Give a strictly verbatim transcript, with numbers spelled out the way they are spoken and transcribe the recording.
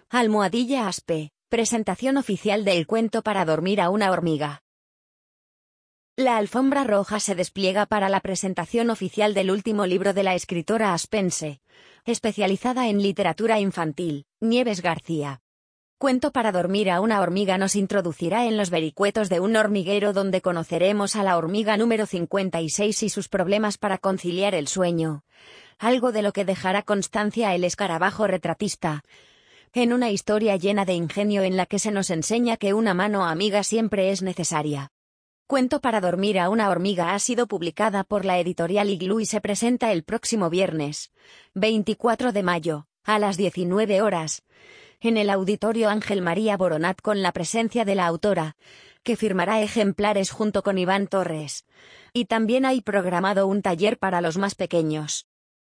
Almohadilla Aspe, presentación oficial del cuento para dormir a una hormiga. La alfombra roja se despliega para la presentación oficial del último libro de la escritora aspense, especializada en literatura infantil, Nieves García. Cuento para dormir a una hormiga nos introducirá en los vericuetos de un hormiguero donde conoceremos a la hormiga número cincuenta y seis y sus problemas para conciliar el sueño, algo de lo que dejará constancia el escarabajo retratista, en una historia llena de ingenio en la que se nos enseña que una mano amiga siempre es necesaria. Cuento para dormir a una hormiga ha sido publicada por la editorial Iglú y se presenta el próximo viernes, veinticuatro de mayo, a las diecinueve horas, en el Auditorio Ángel María Boronat con la presencia de la autora, que firmará ejemplares junto con Iván Torres. Y también hay programado un taller para los más pequeños.